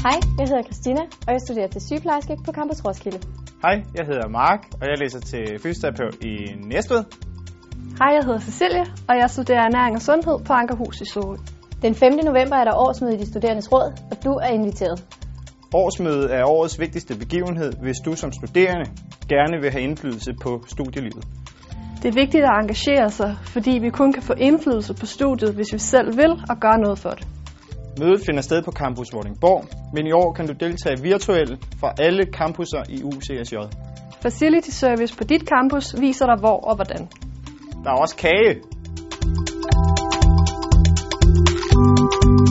Hej, jeg hedder Christina, og jeg studerer til sygeplejerske på Campus Roskilde. Hej, jeg hedder Mark, og jeg læser til fysioterapeut i Næstved. Hej, jeg hedder Cecilie, og jeg studerer ernæring og sundhed på Ankerhus i Sorø. Den 5. november er der årsmøde i de studerendes råd, og du er inviteret. Årsmødet er årets vigtigste begivenhed, hvis du som studerende gerne vil have indflydelse på studielivet. Det er vigtigt at engagere sig, fordi vi kun kan få indflydelse på studiet, hvis vi selv vil og gør noget for det. Mødet finder sted på Campus Vordingborg, men i år kan du deltage virtuelt fra alle campusser i UCSJ. Facility Service på dit campus viser dig hvor og hvordan. Der er også kage.